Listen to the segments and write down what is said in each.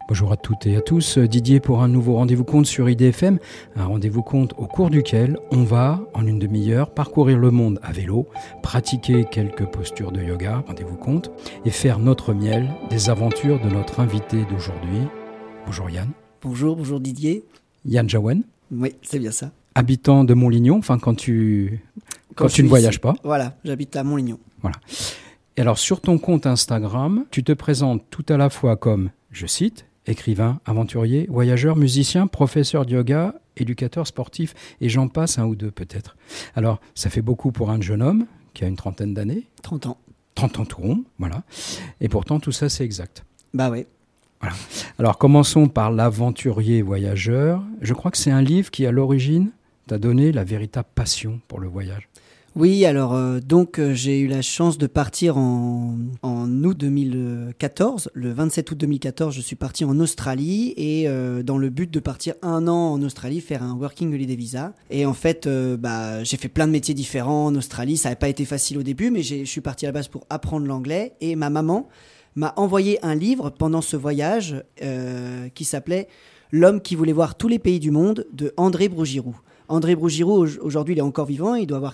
Bonjour à toutes et à tous, Didier pour un nouveau rendez-vous compte sur IDFM, un rendez-vous compte au cours duquel on va, en une demi-heure, parcourir le monde à vélo, pratiquer quelques postures de yoga, rendez-vous compte, et faire notre miel des aventures de notre invité d'aujourd'hui. Bonjour Yann. Bonjour Didier. Yann Jaouen. Oui, c'est bien ça. Habitant de Montlignon, enfin quand tu ne voyages pas. Voilà, j'habite à Montlignon. Voilà. Et alors sur ton compte Instagram, tu te présentes tout à la fois comme, je cite, écrivain, aventurier, voyageur, musicien, professeur de yoga, éducateur sportif, et j'en passe un ou deux peut-être. Alors, ça fait beaucoup pour un jeune homme qui a une trentaine d'années. 30 ans. 30 ans tout rond, voilà. Et pourtant, tout ça, c'est exact. Bah ouais. Voilà. Alors, commençons par l'aventurier voyageur. Je crois que c'est un livre qui, à l'origine, t'a donné la véritable passion pour le voyage. Oui, alors j'ai eu la chance de partir en août 2014. Le 27 août 2014, je suis parti en Australie et dans le but de partir 1 an en Australie, faire un Working Holiday Visa. Et en fait, j'ai fait plein de métiers différents en Australie. Ça n'avait pas été facile au début, mais je suis parti à la base pour apprendre l'anglais. Et ma maman m'a envoyé un livre pendant ce voyage qui s'appelait « L'homme qui voulait voir tous les pays du monde » de André Brougiroux. André Brougiroux, aujourd'hui, il est encore vivant, il doit avoir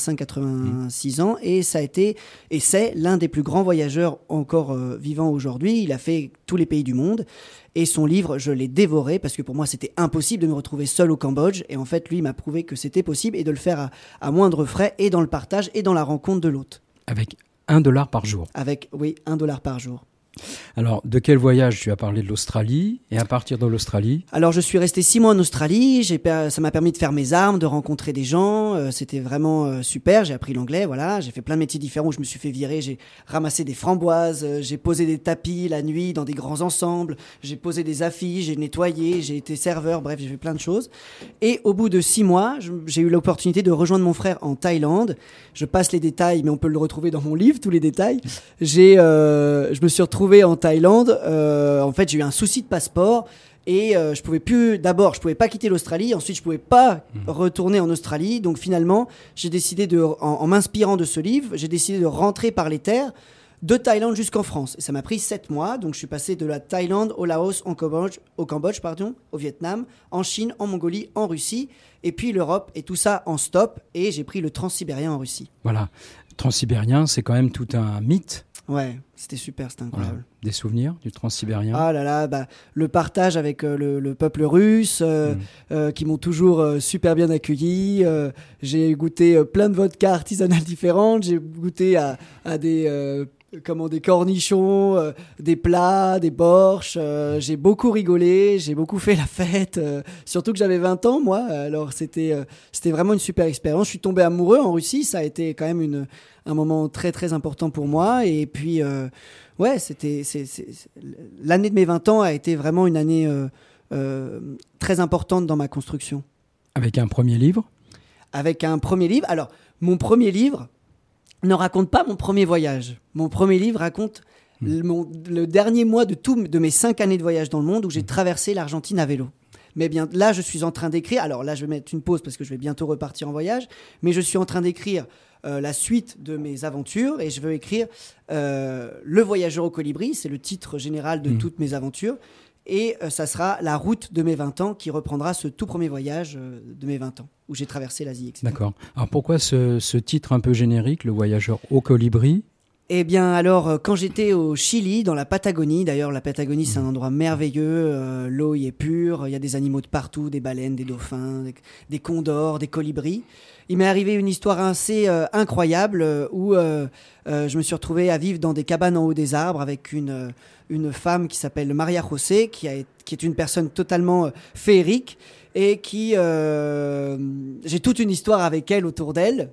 85-86 ans, et c'est l'un des plus grands voyageurs encore vivants aujourd'hui. Il a fait tous les pays du monde, et son livre, je l'ai dévoré, parce que pour moi, c'était impossible de me retrouver seul au Cambodge, et en fait, lui, il m'a prouvé que c'était possible, et de le faire à moindre frais, et dans le partage, et dans la rencontre de l'autre. Avec $1 par jour. Avec, oui, $1 par jour. Alors, de quel voyage? Tu as parlé de l'Australie, et à partir de l'Australie? Alors, je suis resté 6 mois en Australie, ça m'a permis de faire mes armes, de rencontrer des gens, c'était vraiment super, j'ai appris l'anglais, voilà, j'ai fait plein de métiers différents où je me suis fait virer, j'ai ramassé des framboises, j'ai posé des tapis la nuit dans des grands ensembles, j'ai posé des affiches, j'ai nettoyé, j'ai été serveur, bref, j'ai fait plein de choses. Et au bout de 6 mois, j'ai eu l'opportunité de rejoindre mon frère en Thaïlande. Je passe les détails, mais on peut le retrouver dans mon livre, tous les détails. Je me suis retrouvé en Thaïlande, en fait j'ai eu un souci de passeport et je pouvais pas quitter l'Australie, ensuite je pouvais pas retourner en Australie, donc finalement j'ai décidé en m'inspirant de ce livre, j'ai décidé de rentrer par les terres de Thaïlande jusqu'en France, et ça m'a pris 7 mois, donc je suis passé de la Thaïlande au Laos, au Cambodge, au Vietnam, en Chine, en Mongolie, en Russie, et puis l'Europe, et tout ça en stop, et j'ai pris le transsibérien en Russie. Voilà, transsibérien, c'est quand même tout un mythe. Ouais, c'était super, c'était incroyable. Voilà. Des souvenirs du transsibérien? Ah là là, le partage avec le peuple russe, qui m'ont toujours super bien accueilli. J'ai goûté plein de vodka artisanales différentes. J'ai goûté à des cornichons, des plats, des borshs. J'ai beaucoup rigolé, j'ai beaucoup fait la fête. Surtout que j'avais 20 ans, moi. Alors c'était vraiment une super expérience. Je suis tombé amoureux en Russie. Ça a été quand même un moment très très important pour moi. Et puis ouais, l'année de mes 20 ans a été vraiment une année très importante dans ma construction. Avec un premier livre? Avec un premier livre. Alors, mon premier livre ne raconte pas mon premier voyage. Mon premier livre raconte le dernier mois de mes 5 années de voyage dans le monde où j'ai traversé l'Argentine à vélo. Mais bien là, je suis en train d'écrire. Alors là, je vais mettre une pause parce que je vais bientôt repartir en voyage. Mais je suis en train d'écrire la suite de mes aventures et je veux écrire Le voyageur au colibri. C'est le titre général de toutes mes aventures. Et ça sera La route de mes 20 ans qui reprendra ce tout premier voyage de mes 20 ans où j'ai traversé l'Asie, etc. D'accord. Alors pourquoi ce titre un peu générique, Le voyageur au colibri? Eh bien, alors, quand j'étais au Chili, dans la Patagonie, d'ailleurs, la Patagonie, c'est un endroit merveilleux, l'eau y est pure, il y a des animaux de partout, des baleines, des dauphins, des condors, des colibris. Il m'est arrivé une histoire assez incroyable où je me suis retrouvé à vivre dans des cabanes en haut des arbres avec une femme qui s'appelle Maria José, qui est une personne totalement féerique et j'ai toute une histoire avec elle autour d'elle.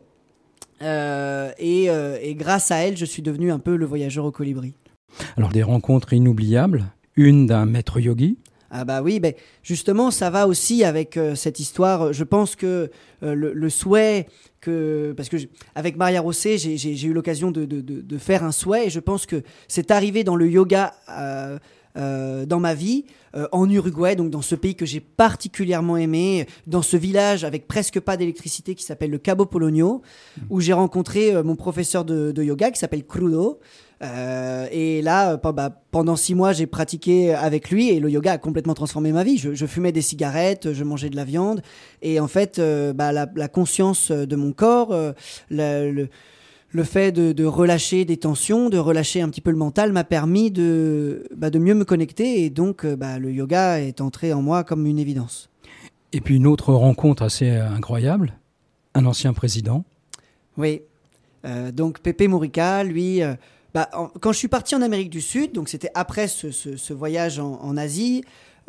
Et grâce à elle, je suis devenu un peu le voyageur au colibri. Alors, des rencontres inoubliables, une d'un maître yogi. Ah bah oui, justement, ça va aussi avec cette histoire. Je pense que le souhait parce que avec Maria Rosset, j'ai eu l'occasion de faire un souhait, et je pense que c'est arrivé dans le yoga dans ma vie, en Uruguay, donc dans ce pays que j'ai particulièrement aimé, dans ce village avec presque pas d'électricité qui s'appelle le Cabo Polonio, où j'ai rencontré mon professeur de yoga qui s'appelle Crudo, Et là, pendant 6 mois, j'ai pratiqué avec lui et le yoga a complètement transformé ma vie. Je fumais des cigarettes, je mangeais de la viande et en fait, la conscience de mon corps, le fait de relâcher des tensions, de relâcher un petit peu le mental m'a permis de mieux me connecter et donc le yoga est entré en moi comme une évidence. Et puis une autre rencontre assez incroyable, un ancien président. Oui, donc Pepe Mujica, lui... quand je suis parti en Amérique du Sud, donc c'était après ce voyage en Asie,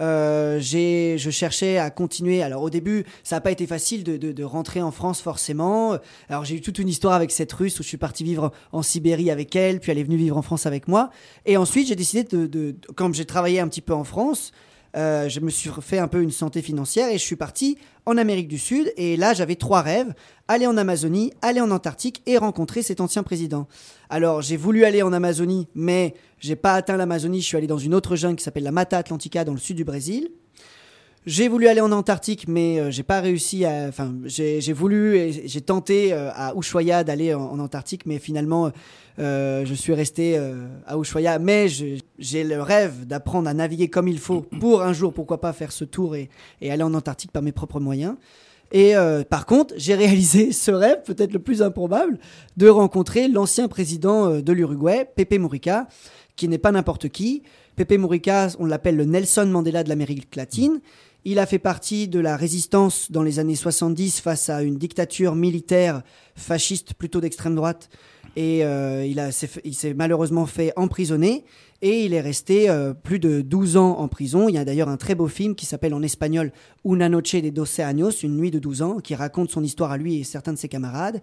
je cherchais à continuer. Alors au début, ça n'a pas été facile de rentrer en France forcément. Alors j'ai eu toute une histoire avec cette Russe où je suis parti vivre en Sibérie avec elle, puis elle est venue vivre en France avec moi. Et ensuite, j'ai décidé quand j'ai travaillé un petit peu en France, je me suis fait un peu une santé financière et je suis parti en Amérique du Sud. Et là, j'avais 3 rêves: aller en Amazonie, aller en Antarctique et rencontrer cet ancien président. Alors, j'ai voulu aller en Amazonie, mais j'ai pas atteint l'Amazonie. Je suis allé dans une autre jungle qui s'appelle la Mata Atlantica dans le sud du Brésil. J'ai voulu aller en Antarctique, mais j'ai pas réussi à... Enfin, j'ai voulu et j'ai tenté à Ushuaia d'aller en Antarctique, mais finalement, je suis resté à Ushuaia. Mais j'ai le rêve d'apprendre à naviguer comme il faut pour un jour, pourquoi pas, faire ce tour et aller en Antarctique par mes propres moyens. Et par contre, j'ai réalisé ce rêve, peut-être le plus improbable, de rencontrer l'ancien président de l'Uruguay, Pepe Mujica, qui n'est pas n'importe qui. Pepe Mujica, on l'appelle le Nelson Mandela de l'Amérique latine. Il a fait partie de la résistance dans les années 70 face à une dictature militaire fasciste plutôt d'extrême droite. Et il s'est malheureusement fait emprisonner et il est resté plus de 12 ans en prison. Il y a d'ailleurs un très beau film qui s'appelle en espagnol Una noche de 12 años, une nuit de 12 ans, qui raconte son histoire à lui et certains de ses camarades,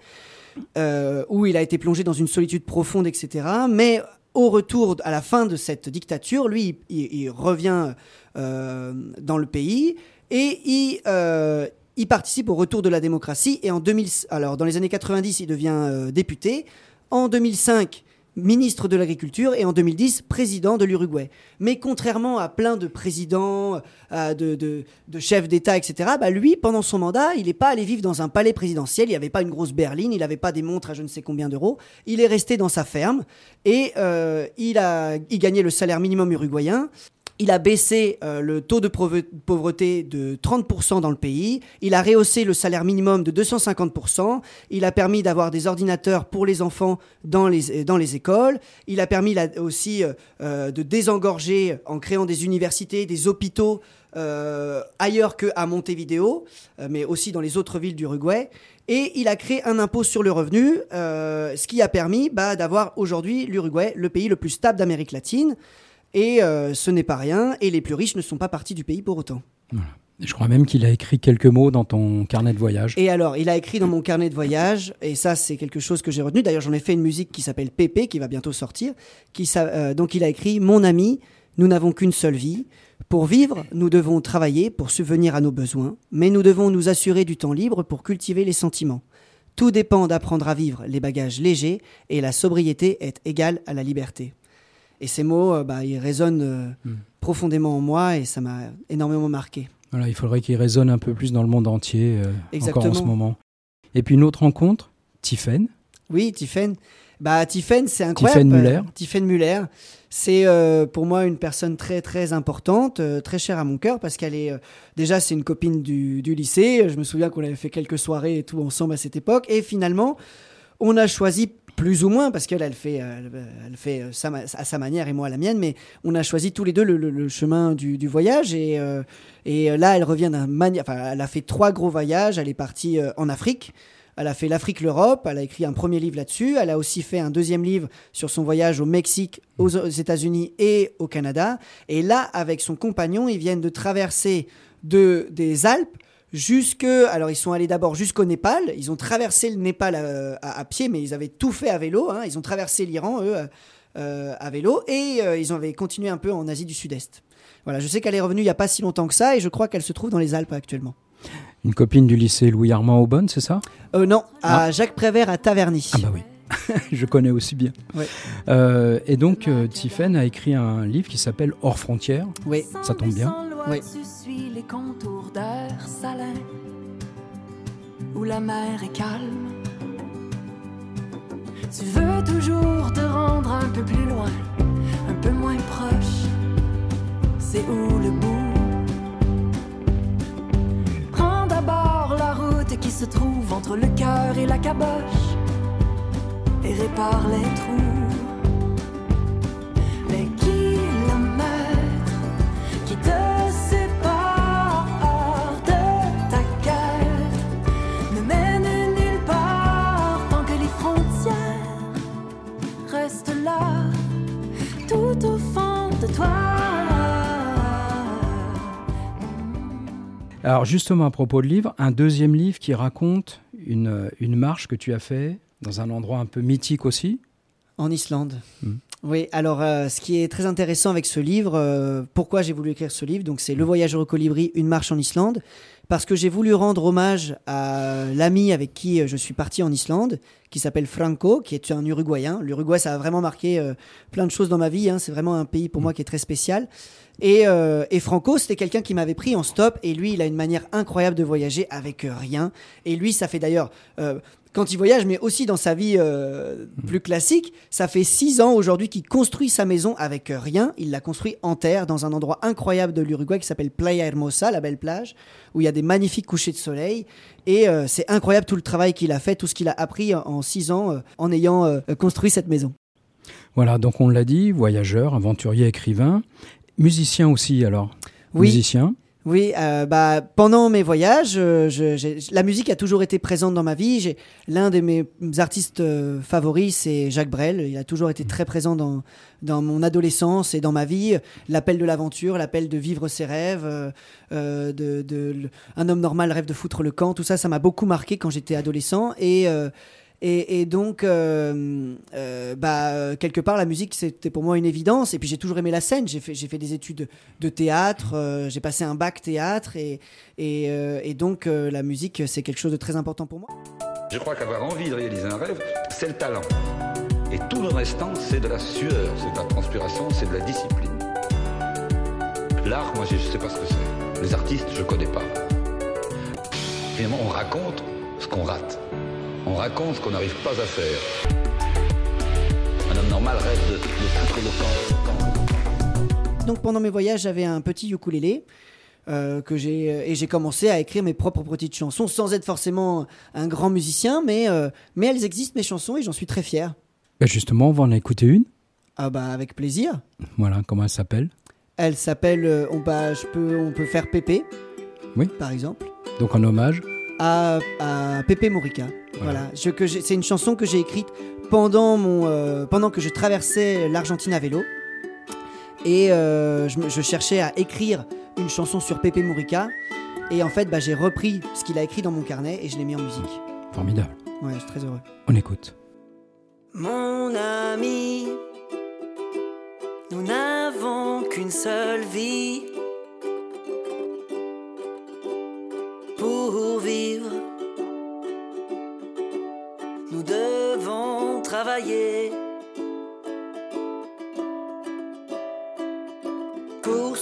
où il a été plongé dans une solitude profonde, etc. Mais au retour, à la fin de cette dictature, lui, il revient dans le pays et il participe au retour de la démocratie. Et dans les années 90, il devient député. En 2005, ministre de l'Agriculture et en 2010, président de l'Uruguay. Mais contrairement à plein de présidents, de chefs d'État, etc., lui, pendant son mandat, il n'est pas allé vivre dans un palais présidentiel, il n'y avait pas une grosse berline, il n'avait pas des montres à je ne sais combien d'euros. Il est resté dans sa ferme et il gagnait le salaire minimum uruguayen. Il a baissé le taux de pauvreté de 30% dans le pays. Il a rehaussé le salaire minimum de 250%. Il a permis d'avoir des ordinateurs pour les enfants dans les écoles. Il a permis aussi de désengorger en créant des universités, des hôpitaux ailleurs qu'à Montevideo, mais aussi dans les autres villes d'Uruguay. Et il a créé un impôt sur le revenu, ce qui a permis d'avoir aujourd'hui l'Uruguay, le pays le plus stable d'Amérique latine. Et ce n'est pas rien, et les plus riches ne sont pas partis du pays pour autant. Voilà. Je crois même qu'il a écrit quelques mots dans ton carnet de voyage. Et alors, il a écrit dans mon carnet de voyage, et ça c'est quelque chose que j'ai retenu, d'ailleurs j'en ai fait une musique qui s'appelle Pépé, qui va bientôt sortir, donc il a écrit « Mon ami, nous n'avons qu'une seule vie. Pour vivre, nous devons travailler pour subvenir à nos besoins, mais nous devons nous assurer du temps libre pour cultiver les sentiments. Tout dépend d'apprendre à vivre les bagages légers, et la sobriété est égale à la liberté. » Et ces mots, ils résonnent profondément en moi et ça m'a énormément marqué. Voilà, il faudrait qu'ils résonnent un peu plus dans le monde entier, encore en ce moment. Et puis une autre rencontre, Tiffaine. Oui, Tiffaine. Tiffaine, c'est incroyable. Tiffaine Muller. C'est pour moi une personne très très importante, très chère à mon cœur parce qu'elle est déjà c'est une copine du lycée. Je me souviens qu'on avait fait quelques soirées et tout ensemble à cette époque. Et finalement, on a choisi plus ou moins, parce qu'elle elle fait à sa manière et moi à la mienne, mais on a choisi tous les deux le chemin du voyage. Et là, elle revient elle a fait 3 gros voyages. Elle est partie en Afrique. Elle a fait l'Afrique, l'Europe. Elle a écrit un premier livre là-dessus. Elle a aussi fait un deuxième livre sur son voyage au Mexique, aux États-Unis et au Canada. Et là, avec son compagnon, ils viennent de traverser des Alpes alors ils sont allés d'abord jusqu'au Népal, ils ont traversé le Népal à pied, mais ils avaient tout fait à vélo, ils ont traversé l'Iran, eux, à vélo, et ils avaient continué un peu en Asie du Sud-Est. Voilà, je sais qu'elle est revenue il n'y a pas si longtemps que ça, et je crois qu'elle se trouve dans les Alpes actuellement. Une copine du lycée Louis-Armand Aubonne, c'est ça ? Non, à Jacques Prévert à Taverny. Ah bah oui, je connais aussi bien. Ouais. Et donc, Tiffaine a écrit un livre qui s'appelle Hors frontières. Oui. Ça tombe bien. Oui. Tu suis les contours d'air salin où la mer est calme. Tu veux toujours te rendre un peu plus loin, un peu moins proche. C'est où le bout? Prends d'abord la route qui se trouve entre le cœur et la caboche et répare les trous. Les kilomètres qui te séparent de ta quête ne mènent nulle part tant que les frontières restent là, tout au fond de toi. Alors justement, à propos de livre, un deuxième livre qui raconte une marche que tu as fait dans un endroit un peu mythique aussi. En Islande. Oui, alors ce qui est très intéressant avec ce livre, pourquoi j'ai voulu écrire ce livre, donc c'est Le Voyageur au colibri, une marche en Islande, parce que j'ai voulu rendre hommage à l'ami avec qui je suis parti en Islande, qui s'appelle Franco, qui est un Uruguayen. L'Uruguay, ça a vraiment marqué plein de choses dans ma vie, hein. C'est vraiment un pays pour moi qui est très spécial. Et Franco, c'était quelqu'un qui m'avait pris en stop, et lui, il a une manière incroyable de voyager avec rien. Et lui, ça fait d'ailleurs... quand il voyage, mais aussi dans sa vie plus classique, ça fait 6 ans aujourd'hui qu'il construit sa maison avec rien. Il l'a construit en terre dans un endroit incroyable de l'Uruguay qui s'appelle Playa Hermosa, la belle plage, où il y a des magnifiques couchers de soleil. Et c'est incroyable tout le travail qu'il a fait, tout ce qu'il a appris en 6 ans en ayant construit cette maison. Voilà, donc on l'a dit, voyageur, aventurier, écrivain, musicien aussi alors. Oui. Musicien. Oui, pendant mes voyages, la musique a toujours été présente dans ma vie. L'un de mes artistes favoris, c'est Jacques Brel. Il a toujours été très présent dans mon adolescence et dans ma vie. L'appel de l'aventure, l'appel de vivre ses rêves, un homme normal rêve de foutre le camp. Tout ça, ça m'a beaucoup marqué quand j'étais adolescent. Et donc, quelque part, la musique, c'était pour moi une évidence. Et puis, j'ai toujours aimé la scène. J'ai fait des études de théâtre. J'ai passé un bac théâtre. Et donc, la musique, c'est quelque chose de très important pour moi. Je crois qu'avoir envie de réaliser un rêve, c'est le talent. Et tout le restant, c'est de la sueur, c'est de la transpiration, c'est de la discipline. L'art, moi, je ne sais pas ce que c'est. Les artistes, je ne connais pas. Finalement, on raconte ce qu'on rate. On raconte ce qu'on n'arrive pas à faire. Un homme normal rêve de foutre le camp. Donc pendant mes voyages, j'avais un petit ukulélé et j'ai commencé à écrire mes propres petites chansons sans être forcément un grand musicien, mais elles existent, mes chansons, et j'en suis très fier. Justement, on va en écouter une. Avec plaisir. Voilà, comment elle s'appelle? Elle s'appelle, on peut faire Pépé, oui. Par exemple. Donc en hommage à Pepe Mujica. Voilà. C'est une chanson que j'ai écrite pendant que je traversais l'Argentine à vélo. Et je cherchais à écrire une chanson sur Pepe Mujica. Et en fait, j'ai repris ce qu'il a écrit dans mon carnet et je l'ai mis en musique. Formidable. Ouais, je suis très heureux. On écoute. Mon ami, nous n'avons qu'une seule vie pour vivre. Nous devons travailler pour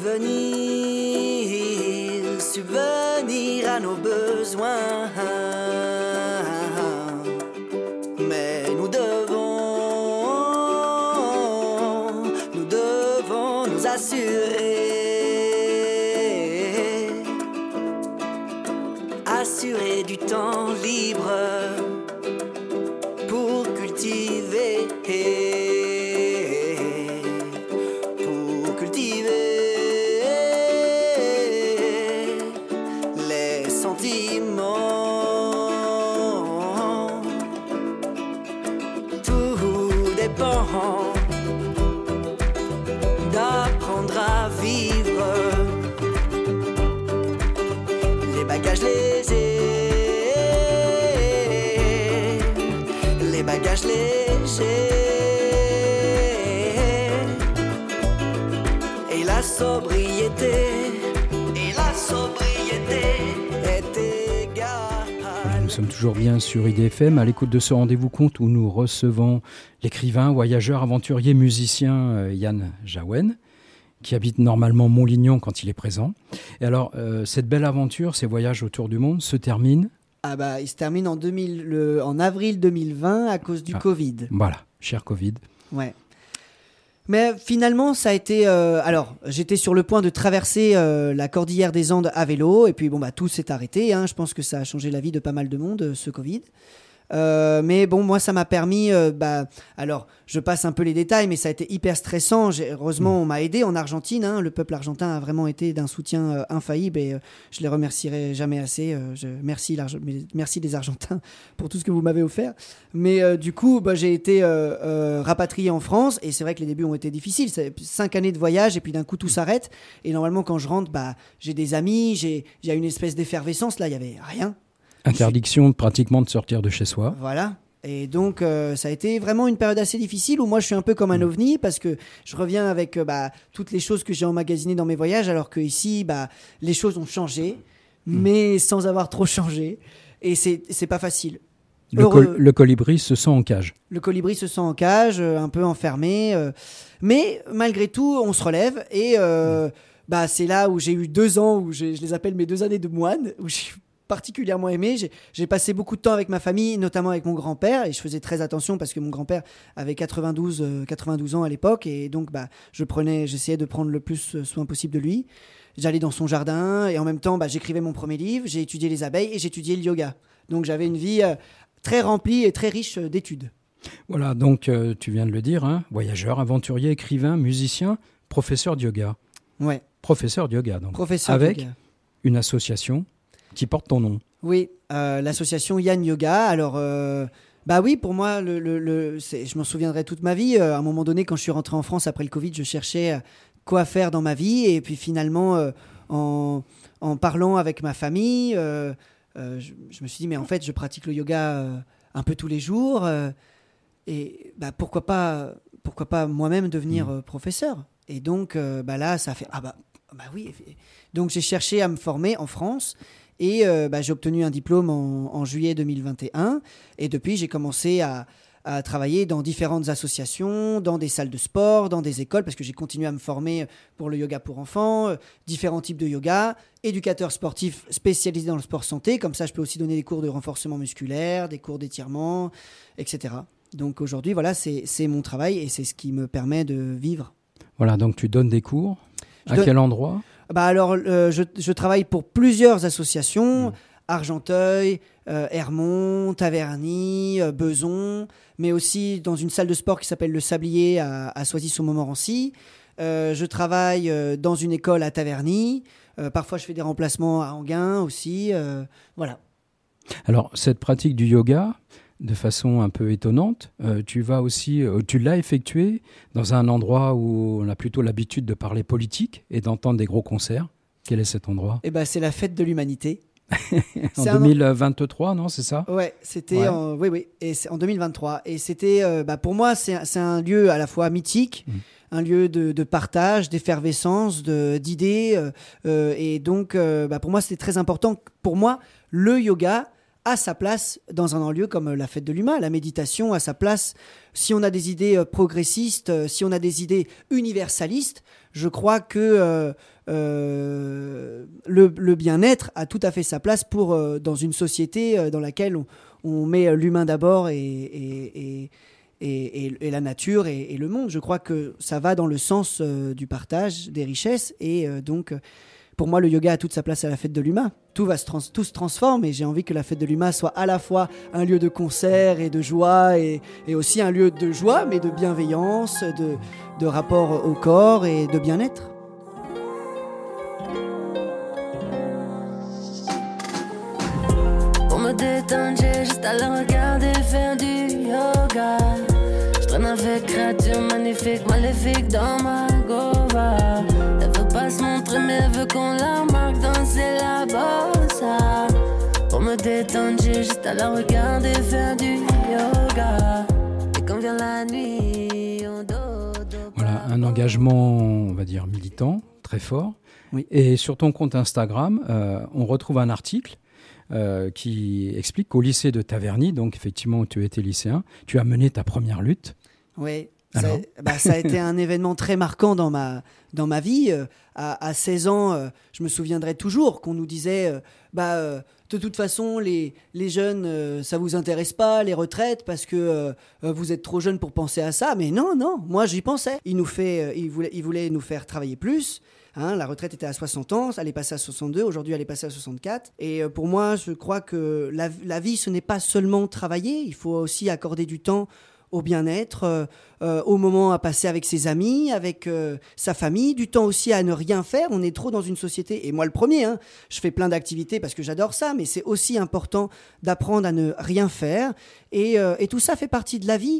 subvenir à nos besoins. Mais nous devons nous assurer du temps libre pour cultiver les sentiments. Tout dépend d'apprendre à vivre. Les bagages légers, les bagages légers, et la sobriété est égale. Nous sommes toujours bien sur IDFM, à l'écoute de ce rendez-vous compte où nous recevons l'écrivain, voyageur, aventurier, musicien Yann Jaouen, qui habite normalement Montlignon quand il est présent. Et alors, cette belle aventure, ces voyages autour du monde, se terminent Ah bah, il se termine en avril 2020 à cause du Covid. Voilà, cher Covid. Ouais. Mais finalement, ça a été... alors, j'étais sur le point de traverser la cordillère des Andes à vélo, et puis bon, bah, tout s'est arrêté. Hein. Je pense que ça a changé la vie de pas mal de monde, ce Covid. Mais bon, moi, ça m'a permis... alors, je passe un peu les détails, mais ça a été hyper stressant. Heureusement, on m'a aidé en Argentine. Hein. Le peuple argentin a vraiment été d'un soutien infaillible et je les remercierai jamais assez. Merci les Argentins pour tout ce que vous m'avez offert. Mais du coup, j'ai été rapatrié en France et c'est vrai que les débuts ont été difficiles. C'est 5 années de voyage et puis d'un coup, tout s'arrête. Et normalement, quand je rentre, j'ai des amis, il y a une espèce d'effervescence. Là, il n'y avait rien. Interdiction pratiquement de sortir de chez soi. Voilà. Et donc, ça a été vraiment une période assez difficile où moi, je suis un peu comme un ovni parce que je reviens avec toutes les choses que j'ai emmagasinées dans mes voyages alors qu'ici, les choses ont changé, mais sans avoir trop changé. Et c'est pas facile. Le colibri se sent en cage. Le colibri se sent en cage, un peu enfermé. Mais malgré tout, on se relève. Et c'est là où j'ai eu 2 ans, où je les appelle mes 2 années de moine, où j'ai particulièrement aimé. J'ai passé beaucoup de temps avec ma famille, notamment avec mon grand-père, et je faisais très attention parce que mon grand-père avait 92 ans à l'époque, et donc j'essayais de prendre le plus soin possible de lui. J'allais dans son jardin, et en même temps, j'écrivais mon premier livre, j'ai étudié les abeilles, et j'étudiais le yoga. Donc j'avais une vie très remplie et très riche d'études. Voilà, donc tu viens de le dire, hein, voyageur, aventurier, écrivain, musicien, professeur de yoga. Ouais. Professeur de yoga, donc. Professeur avec de yoga. Une association qui porte ton nom. Oui, l'association Yann Yoga. Alors, oui, pour moi, je m'en souviendrai toute ma vie. À un moment donné, quand je suis rentré en France après le Covid, je cherchais quoi faire dans ma vie. Et puis finalement, en parlant avec ma famille, je me suis dit, mais en fait, je pratique le yoga un peu tous les jours. Et pourquoi pas moi-même devenir professeur. Et donc, là, ça fait... oui. Donc, j'ai cherché à me former en France. Et j'ai obtenu un diplôme en juillet 2021. Et depuis, j'ai commencé à travailler dans différentes associations, dans des salles de sport, dans des écoles, parce que j'ai continué à me former pour le yoga pour enfants, différents types de yoga, éducateur sportif spécialisé dans le sport santé. Comme ça, je peux aussi donner des cours de renforcement musculaire, des cours d'étirement, etc. Donc aujourd'hui, voilà, c'est mon travail et c'est ce qui me permet de vivre. Voilà, donc tu donnes des cours. Quel endroit ? Alors, je travaille pour plusieurs associations, Argenteuil, Hermont, Taverny, Beson, mais aussi dans une salle de sport qui s'appelle Le Sablier à Soisy-sur-Montmorency. Je travaille dans une école à Taverny. Parfois, je fais des remplacements à Enghien aussi. Voilà. Alors, cette pratique du yoga, de façon un peu étonnante, tu l'as effectué dans un endroit où on a plutôt l'habitude de parler politique et d'entendre des gros concerts. Quel est cet endroit ? C'est la fête de l'humanité. En 2023, non, c'est ça ? Ouais, c'était oui, et c'est en 2023. Et c'était, pour moi, c'est un lieu à la fois mythique, un lieu de partage, d'effervescence, d'idées. Et donc, pour moi, c'était très important. Pour moi, le yoga a sa place dans un lieu comme la fête de l'humain. La méditation a sa place. Si on a des idées progressistes, si on a des idées universalistes, je crois que le bien-être a tout à fait sa place dans une société dans laquelle on met l'humain d'abord et la nature et le monde. Je crois que ça va dans le sens du partage des richesses et donc... Pour moi, le yoga a toute sa place à la fête de l'humain. Tout se transforme et j'ai envie que la fête de l'humain soit à la fois un lieu de concert et de joie et aussi un lieu de joie, mais de bienveillance, de rapport au corps et de bien-être. Pour me détendre, j'ai juste à le regarder faire du yoga. Je traîne avec créatures magnifiques, maléfiques dans ma gova. Elle veut pas se montrer mais elle veut qu'on la remarque danser la bossa. Pour me détendre, j'ai juste à la regarder faire du yoga. Et quand vient la nuit, on dodo. Voilà, un engagement, on va dire, militant, très fort. Oui. Et sur ton compte Instagram, on retrouve un article qui explique qu'au lycée de Taverny, donc effectivement où tu étais lycéen, tu as mené ta première lutte. Oui. Alors Ça a été un événement très marquant dans ma vie. À 16 ans, je me souviendrai toujours qu'on nous disait de toute façon, les jeunes, ça vous intéresse pas, les retraites, parce que vous êtes trop jeunes pour penser à ça. Mais non, moi j'y pensais. Il voulait nous faire travailler plus. La retraite était à 60 ans, elle est passée à 62, aujourd'hui elle est passée à 64. Et pour moi, je crois que la vie, ce n'est pas seulement travailler, il faut aussi accorder du temps au bien-être, au moment à passer avec ses amis, avec sa famille, du temps aussi à ne rien faire. On est trop dans une société, et moi le premier, je fais plein d'activités parce que j'adore ça, mais c'est aussi important d'apprendre à ne rien faire. Et tout ça fait partie de la vie.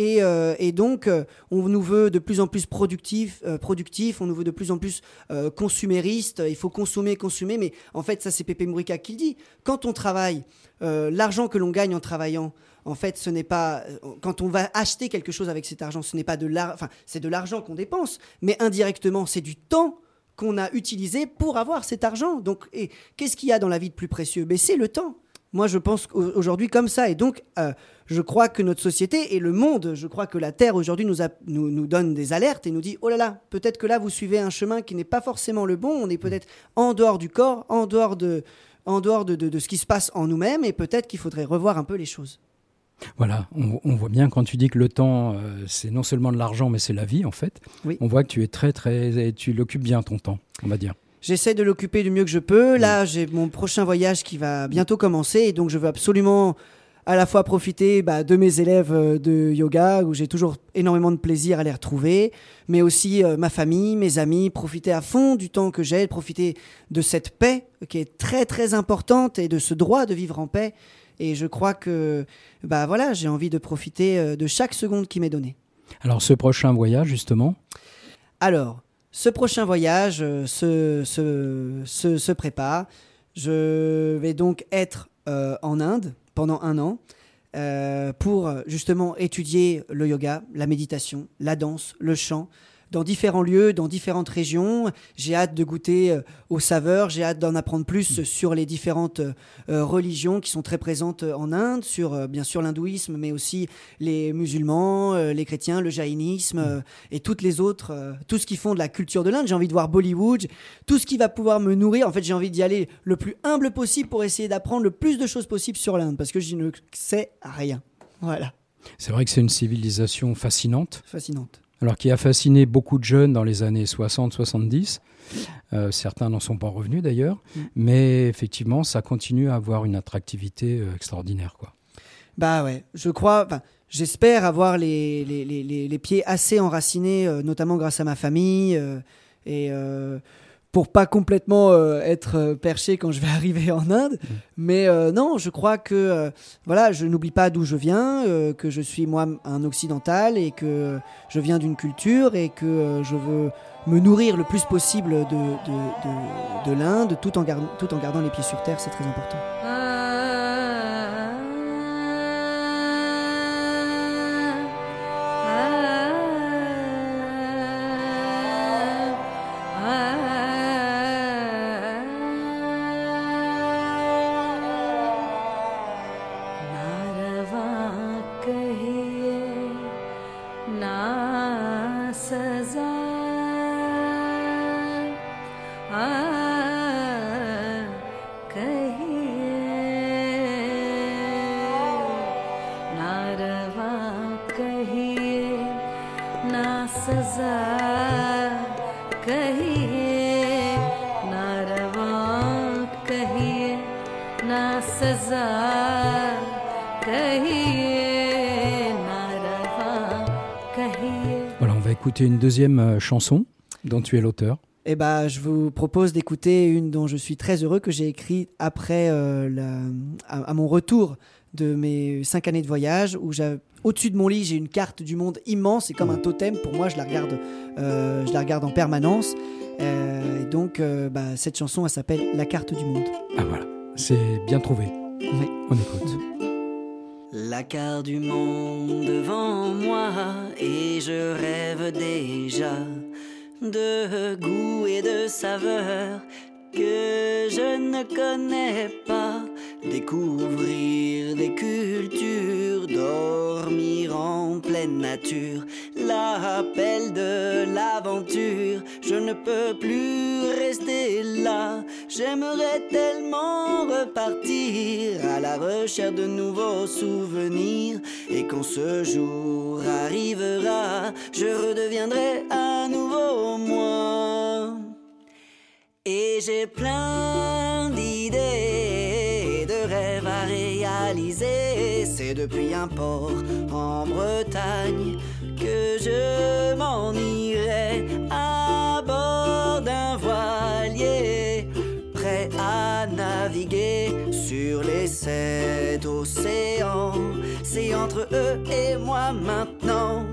Et donc, on nous veut de plus en plus productif, on nous veut de plus en plus consumériste. Il faut consommer, mais en fait, ça c'est Pepe Mujica qui le dit. Quand on travaille, l'argent que l'on gagne en travaillant, en fait, ce n'est pas quand on va acheter quelque chose avec cet argent, ce n'est pas c'est de l'argent qu'on dépense, mais indirectement, c'est du temps qu'on a utilisé pour avoir cet argent. Donc, qu'est-ce qu'il y a dans la vie de plus précieux ? C'est le temps. Moi, je pense aujourd'hui comme ça. Et donc, je crois que notre société et le monde, je crois que la Terre aujourd'hui nous donne des alertes et nous dit « Oh là là, peut-être que là, vous suivez un chemin qui n'est pas forcément le bon. On est peut-être en dehors du corps, en dehors de ce qui se passe en nous-mêmes et peut-être qu'il faudrait revoir un peu les choses. » Voilà, on voit bien quand tu dis que le temps, c'est non seulement de l'argent, mais c'est la vie, en fait. Oui. On voit que tu es tu l'occupes bien, ton temps, on va dire. J'essaie de l'occuper du mieux que je peux. Là, j'ai mon prochain voyage qui va bientôt commencer. Et donc, je veux absolument à la fois profiter de mes élèves de yoga, où j'ai toujours énormément de plaisir à les retrouver, mais aussi ma famille, mes amis, profiter à fond du temps que j'ai, profiter de cette paix qui est très, très importante et de ce droit de vivre en paix. Et je crois que j'ai envie de profiter de chaque seconde qui m'est donnée. Alors, ce prochain voyage, justement ? Alors, ce prochain voyage se prépare. Je vais donc être en Inde pendant 1 an pour justement étudier le yoga, la méditation, la danse, le chant, dans différents lieux, dans différentes régions. J'ai hâte de goûter aux saveurs, j'ai hâte d'en apprendre plus sur les différentes religions qui sont très présentes en Inde, sur bien sûr l'hindouisme, mais aussi les musulmans, les chrétiens, le jaïnisme et toutes les autres, tout ce qui font de la culture de l'Inde. J'ai envie de voir Bollywood, tout ce qui va pouvoir me nourrir. En fait, j'ai envie d'y aller le plus humble possible pour essayer d'apprendre le plus de choses possibles sur l'Inde, parce que je ne sais rien. Voilà. C'est vrai que c'est une civilisation fascinante. Fascinante. Alors, qui a fasciné beaucoup de jeunes dans les années 60-70. Certains n'en sont pas revenus d'ailleurs. Mais effectivement, ça continue à avoir une attractivité extraordinaire, quoi. Ouais, j'espère avoir les pieds assez enracinés, notamment grâce à ma famille, pour pas complètement être perché quand je vais arriver en Inde. Mais non, je crois que je n'oublie pas d'où je viens, que je suis moi un occidental et que je viens d'une culture et que je veux me nourrir le plus possible de l'Inde tout en gardant les pieds sur terre. C'est très important. Voilà, on va écouter une deuxième chanson dont tu es l'auteur. Je vous propose d'écouter une dont je suis très heureux, que j'ai écrite après à mon retour de mes 5 années de voyage, où au-dessus de mon lit, j'ai une carte du monde immense, c'est comme un totem. Pour moi, je la regarde en permanence. Et donc, cette chanson, elle s'appelle La carte du monde. Ah voilà, c'est bien trouvé. Oui. On écoute. La carte du monde devant moi, et je rêve déjà de goût et de saveur que je ne connais pas. Découvrir des cultures, dormir en pleine nature. l'appel de l'aventure. Je ne peux plus rester là. J'aimerais tellement repartir à la recherche de nouveaux souvenirs. Et quand ce jour arrivera, je redeviendrai à nouveau moi. Et j'ai plein d'idées, de rêves à réaliser. C'est depuis un port en Bretagne que je m'en irai à bord d'un voilier, prêt à naviguer sur les 7 océans. C'est entre eux et moi maintenant.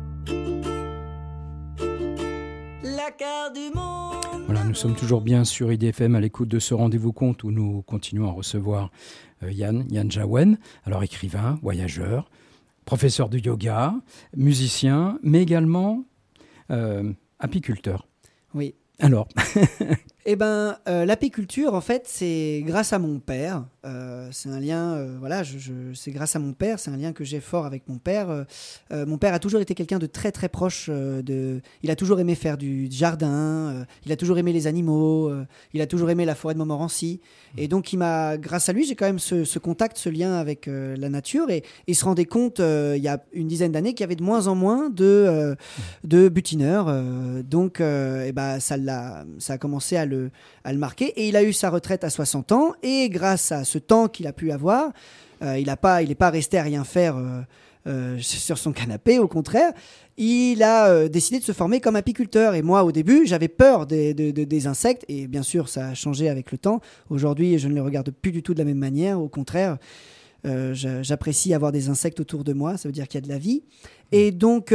La carte du monde. Voilà, nous sommes toujours bien sur IDFM à l'écoute de ce rendez-vous conte où nous continuons à recevoir Yann Jaouen, alors écrivain, voyageur, professeur de yoga, musicien, mais également apiculteur. Oui. Alors Eh ben, l'apiculture, en fait, c'est grâce à mon père. C'est un lien, c'est grâce à mon père. C'est un lien que j'ai fort avec mon père. Mon père a toujours été quelqu'un de très très proche. Il a toujours aimé faire du jardin. Il a toujours aimé les animaux. Il a toujours aimé la forêt de Montmorency. Et donc, grâce à lui, j'ai quand même ce contact, ce lien avec la nature. Et il se rendait compte, il y a une dizaine d'années, qu'il y avait de moins en moins de butineurs. Donc, ça a commencé à le marquer. Et il a eu sa retraite à 60 ans. Et grâce à ce temps qu'il a pu avoir, il n'est pas resté à rien faire sur son canapé. Au contraire, il a décidé de se former comme apiculteur. Et moi, au début, j'avais peur des insectes. Et bien sûr, ça a changé avec le temps. Aujourd'hui, je ne les regarde plus du tout de la même manière. Au contraire, j'apprécie avoir des insectes autour de moi. Ça veut dire qu'il y a de la vie. Et donc...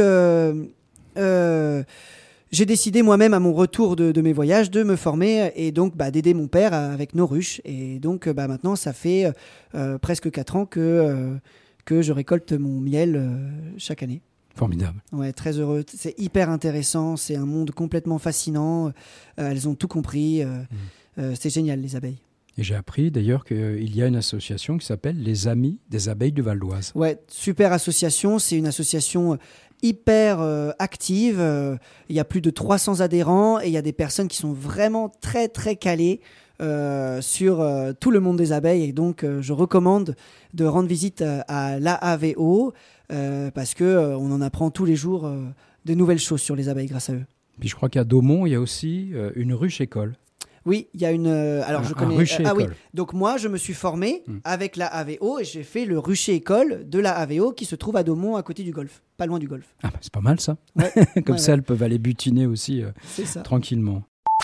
j'ai décidé moi-même à mon retour de mes voyages de me former et donc d'aider mon père avec nos ruches. Et donc maintenant, ça fait presque 4 ans que je récolte mon miel chaque année. Formidable. Ouais, très heureux. C'est hyper intéressant. C'est un monde complètement fascinant. Elles ont tout compris. C'est génial, les abeilles. Et j'ai appris d'ailleurs qu'il y a une association qui s'appelle les Amis des abeilles du Val d'Oise. Ouais, super association. C'est une association hyper active. Il y a plus de 300 adhérents et il y a des personnes qui sont vraiment très très calées sur tout le monde des abeilles. Et donc, je recommande de rendre visite à l'AAVO parce qu'on en apprend tous les jours de nouvelles choses sur les abeilles grâce à eux. Puis je crois qu'à Daumont, il y a aussi une ruche école. Oui, il y a une. Alors je connais. rucher oui. école. Donc moi, je me suis formé avec la AVO et j'ai fait le rucher école de la AVO qui se trouve à Daumont, à côté du golf, pas loin du golf. Ah bah, c'est pas mal ça. Ouais. Comme ça, elles peuvent aller butiner aussi tranquillement.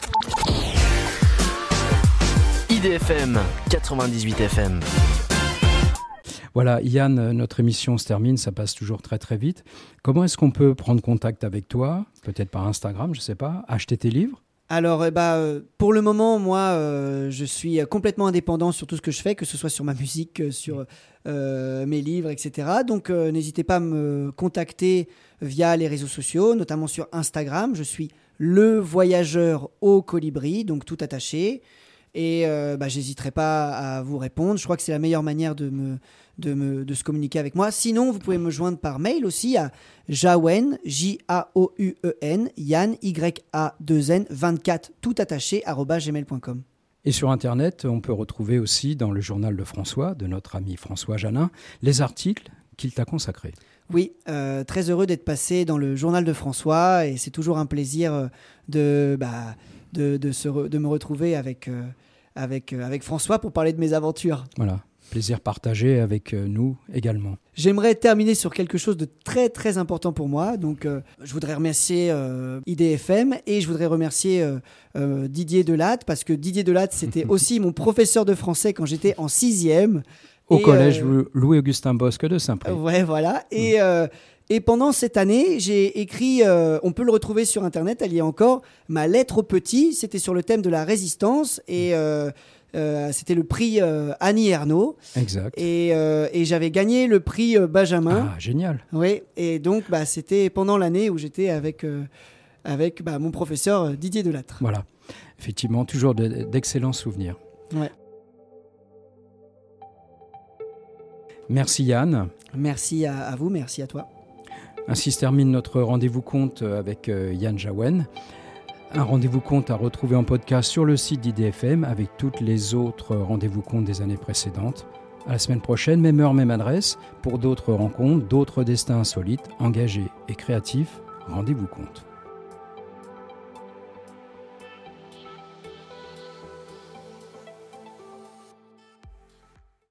IDFM 98 FM. Voilà, Yann, notre émission se termine, ça passe toujours très très vite. Comment est-ce qu'on peut prendre contact avec toi ? Peut-être par Instagram, je sais pas, acheter tes livres ? Alors, pour le moment, moi, je suis complètement indépendant sur tout ce que je fais, que ce soit sur ma musique, sur mes livres, etc. Donc, n'hésitez pas à me contacter via les réseaux sociaux, notamment sur Instagram. Je suis le voyageur au colibri, donc tout attaché. Et j'hésiterai pas à vous répondre. Je crois que c'est la meilleure manière de se communiquer avec moi. Sinon, vous pouvez me joindre par mail aussi à Jaouen, Jaouen, Yann, Y-A-2-N, 24, tout attaché, @gmail.com. Et sur Internet, on peut retrouver aussi dans le journal de François, de notre ami François Janin, les articles qu'il t'a consacrés. Oui, très heureux d'être passé dans le journal de François et c'est toujours un plaisir de me retrouver avec François pour parler de mes aventures. Voilà, plaisir partagé avec nous également. J'aimerais terminer sur quelque chose de très très important pour moi. Donc, je voudrais remercier IDFM et je voudrais remercier Didier Delatte parce que Didier Delatte, c'était aussi mon professeur de français quand j'étais en 6e. Au collège Louis-Augustin Bosque de Saint-Pré. Ouais, voilà. Et pendant cette année, j'ai écrit, on peut le retrouver sur Internet, elle y est encore, ma lettre au petit. C'était sur le thème de la résistance et c'était le prix Annie Ernaux. Exact. Et j'avais gagné le prix Benjamin. Ah, génial. Oui, et donc c'était pendant l'année où j'étais avec mon professeur Didier Delattre. Voilà, effectivement, toujours d'excellents souvenirs. Ouais. Merci Yann. Merci à vous, merci à toi. Ainsi se termine notre rendez-vous compte avec Yann Jaouen. Un rendez-vous compte à retrouver en podcast sur le site d'IDFM avec toutes les autres rendez-vous compte des années précédentes. À la semaine prochaine, même heure, même adresse, pour d'autres rencontres, d'autres destins insolites, engagés et créatifs. Rendez-vous compte.